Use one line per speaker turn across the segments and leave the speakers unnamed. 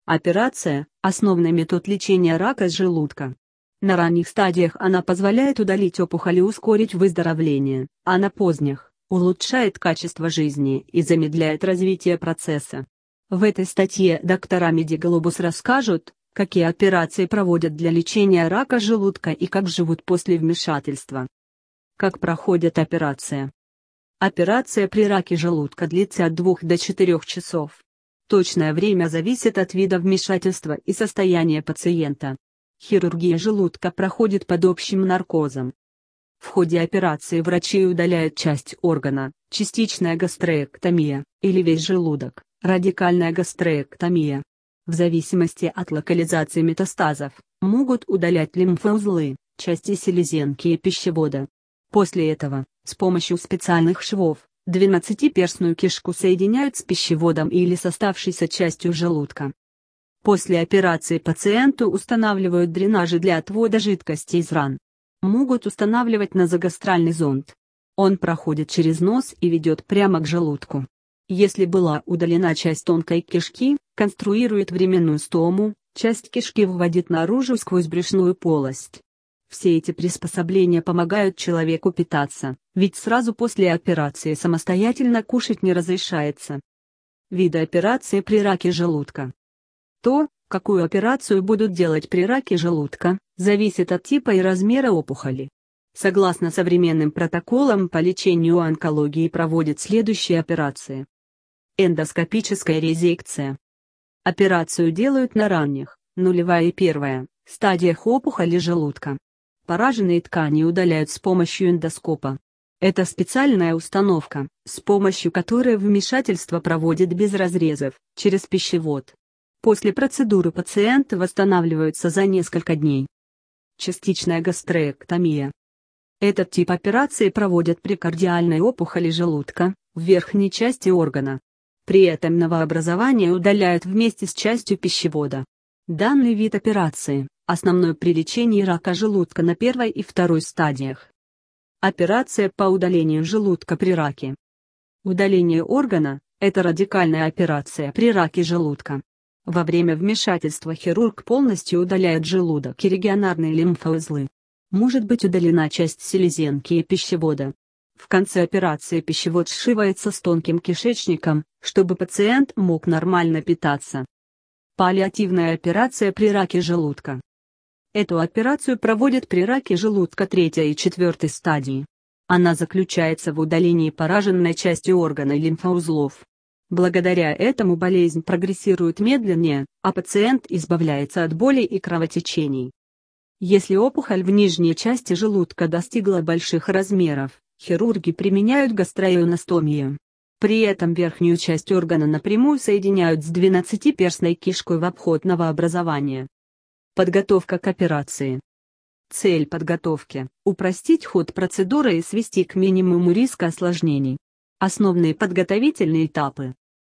Операция – основной метод лечения рака желудка. На ранних стадиях она позволяет удалить опухоль и ускорить выздоровление, а на поздних – улучшает качество жизни и замедляет развитие процесса. В этой статье доктора Медиглобус расскажут, какие операции проводят для лечения рака желудка и как живут после вмешательства. Как проходит операция? Операция при раке желудка длится от 2 до 4 часов. Точное время зависит от вида вмешательства и состояния пациента. Хирургия желудка проходит под общим наркозом. В ходе операции врачи удаляют часть органа, частичная гастроэктомия, или весь желудок, радикальная гастроэктомия. В зависимости от локализации метастазов, могут удалять лимфоузлы, части селезенки и пищевода. После этого, с помощью специальных швов, 12-перстную кишку соединяют с пищеводом или с оставшейся частью желудка. После операции пациенту устанавливают дренажи для отвода жидкости из ран. Могут устанавливать назогастральный зонд. Он проходит через нос и ведет прямо к желудку. Если была удалена часть тонкой кишки, конструирует временную стому, часть кишки выводит наружу сквозь брюшную полость. Все эти приспособления помогают человеку питаться, ведь сразу после операции самостоятельно кушать не разрешается. Виды операции при раке желудка. То, какую операцию будут делать при раке желудка, зависит от типа и размера опухоли. Согласно современным протоколам по лечению онкологии проводят следующие операции. Эндоскопическая резекция. Операцию делают на ранних, 0 и 1 стадиях опухоли желудка. Пораженные ткани удаляют с помощью эндоскопа. Это специальная установка, с помощью которой вмешательство проводит без разрезов, через пищевод. После процедуры пациенты восстанавливаются за несколько дней. Частичная гастроэктомия. Этот тип операции проводят при кардиальной опухоли желудка, в верхней части органа. При этом новообразование удаляют вместе с частью пищевода. Данный вид операции – основной при лечении рака желудка на 1 и 2 стадиях. Операция по удалению желудка при раке. Удаление органа – это радикальная операция при раке желудка. Во время вмешательства хирург полностью удаляет желудок и регионарные лимфоузлы. Может быть удалена часть селезенки и пищевода. В конце операции пищевод сшивается с тонким кишечником, чтобы пациент мог нормально питаться. Паллиативная операция при раке желудка. Эту операцию проводят при раке желудка 3 и 4 стадии. Она заключается в удалении пораженной части органа и лимфоузлов. Благодаря этому болезнь прогрессирует медленнее, а пациент избавляется от боли и кровотечений. Если опухоль в нижней части желудка достигла больших размеров, хирурги применяют гастроионостомию. При этом верхнюю часть органа напрямую соединяют с 12-перстной кишкой в обход новообразования. Подготовка к операции. Цель подготовки – упростить ход процедуры и свести к минимуму риска осложнений. Основные подготовительные этапы.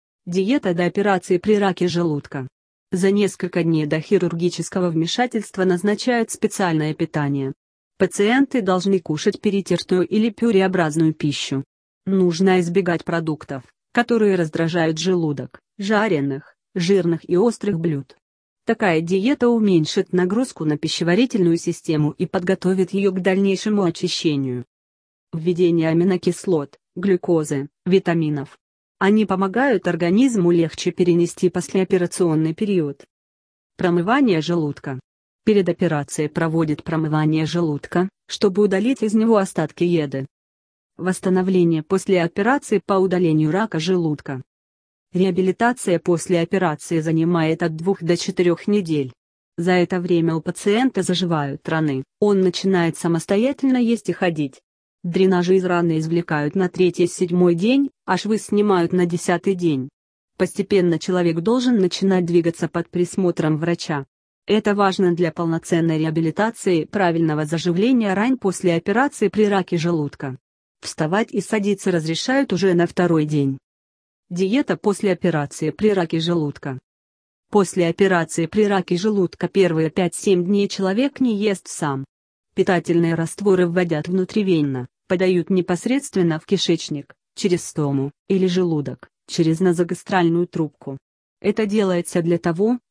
Диета до операции при раке желудка. За несколько дней до хирургического вмешательства назначают специальное питание. Пациенты должны кушать перетертую или пюреобразную пищу. Нужно избегать продуктов, которые раздражают желудок, жареных, жирных и острых блюд. Такая диета уменьшит нагрузку на пищеварительную систему и подготовит ее к дальнейшему очищению. Введение аминокислот, глюкозы, витаминов. Они помогают организму легче перенести послеоперационный период. Промывание желудка. Перед операцией проводят промывание желудка, чтобы удалить из него остатки еды. Восстановление после операции по удалению рака желудка. Реабилитация после операции занимает от 2 до 4 недель. За это время у пациента заживают раны, он начинает самостоятельно есть и ходить. Дренажи из раны извлекают на 3-7 день, а швы снимают на 10-й день. Постепенно человек должен начинать двигаться под присмотром врача. Это важно для полноценной реабилитации и правильного заживления ран после операции при раке желудка. Вставать и садиться разрешают уже на 2-й день. Диета после операции при раке желудка. После операции при раке желудка первые 5-7 дней человек не ест сам. Питательные растворы вводят внутривенно, подают непосредственно в кишечник, через стому, или желудок, через назогастральную трубку. Это делается для того,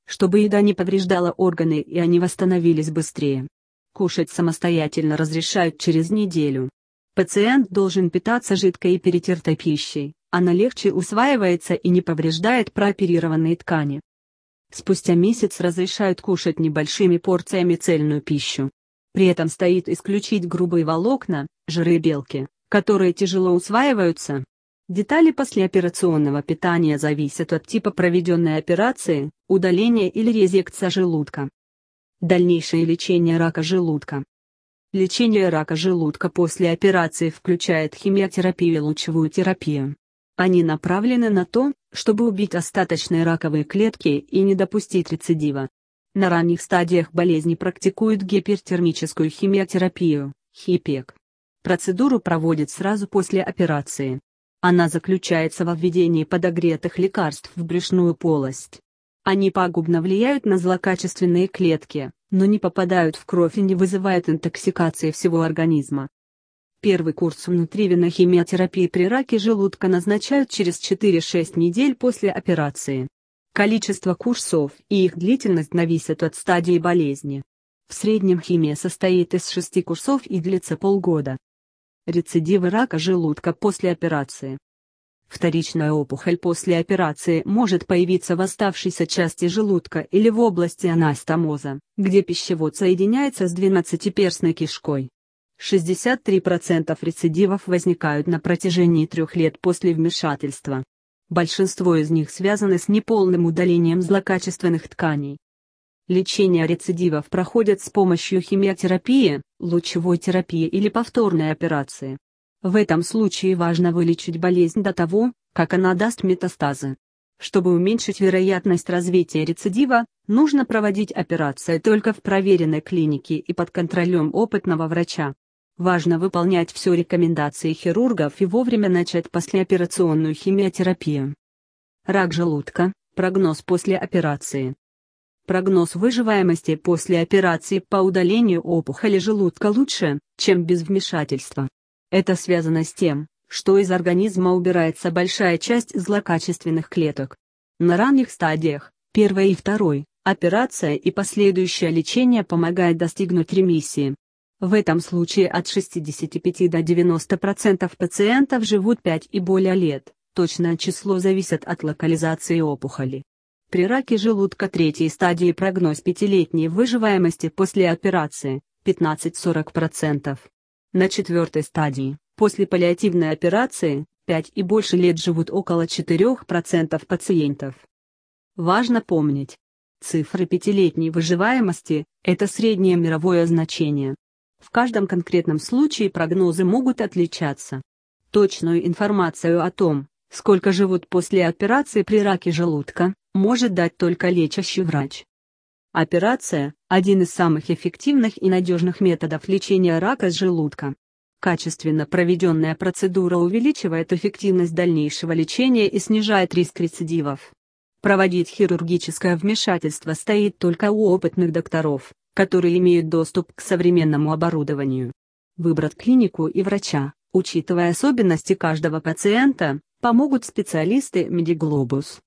чтобы еда не повреждала органы и они восстановились быстрее. Кушать самостоятельно разрешают через неделю. Пациент должен питаться жидкой и перетертой пищей, она легче усваивается и не повреждает прооперированные ткани. Спустя месяц разрешают кушать небольшими порциями цельную пищу. При этом стоит исключить грубые волокна, жиры и белки, которые тяжело усваиваются. Детали послеоперационного питания зависят от типа проведенной операции, удаления или резекция желудка. Дальнейшее лечение рака желудка. Лечение рака желудка после операции включает химиотерапию и лучевую терапию. Они направлены на то, чтобы убить остаточные раковые клетки и не допустить рецидива. На ранних стадиях болезни практикуют гипертермическую химиотерапию, ХИПЕК. Процедуру проводят сразу после операции. Она заключается во введении подогретых лекарств в брюшную полость. Они пагубно влияют на злокачественные клетки, но не попадают в кровь и не вызывают интоксикации всего организма. Первый курс внутривенной химиотерапии при раке желудка назначают через 4-6 недель после операции. Количество курсов и их длительность зависят от стадии болезни. В среднем химия состоит из 6 курсов и длится полгода. Рецидивы рака желудка после операции. Вторичная опухоль после операции может появиться в оставшейся части желудка или в области анастомоза, где пищевод соединяется с двенадцатиперстной кишкой. 63% рецидивов возникают на протяжении 3 лет после вмешательства. Большинство из них связаны с неполным удалением злокачественных тканей. Лечение рецидивов проходит с помощью химиотерапии, лучевой терапии или повторной операции. В этом случае важно вылечить болезнь до того, как она даст метастазы. Чтобы уменьшить вероятность развития рецидива, нужно проводить операции только в проверенной клинике и под контролем опытного врача. Важно выполнять все рекомендации хирургов и вовремя начать послеоперационную химиотерапию. Рак желудка, прогноз после операции. Прогноз выживаемости после операции по удалению опухоли желудка лучше, чем без вмешательства. Это связано с тем, что из организма убирается большая часть злокачественных клеток. На ранних стадиях, первой и второй, операция и последующее лечение помогает достигнуть ремиссии. В этом случае от 65 до 90% пациентов живут 5 и более лет, точное число зависит от локализации опухоли. При раке желудка третьей стадии прогноз 5-летней выживаемости после операции – 15–40%. На четвертой стадии, после паллиативной операции, 5 и больше лет живут около 4% пациентов. Важно помнить, цифры 5-летней выживаемости – это среднее мировое значение. В каждом конкретном случае прогнозы могут отличаться. Точную информацию о том, сколько живут после операции при раке желудка, может дать только лечащий врач. Операция – один из самых эффективных и надежных методов лечения рака желудка. Качественно проведенная процедура увеличивает эффективность дальнейшего лечения и снижает риск рецидивов. Проводить хирургическое вмешательство стоит только у опытных докторов, которые имеют доступ к современному оборудованию. Выбрать клинику и врача, учитывая особенности каждого пациента, помогут специалисты Медиглобус.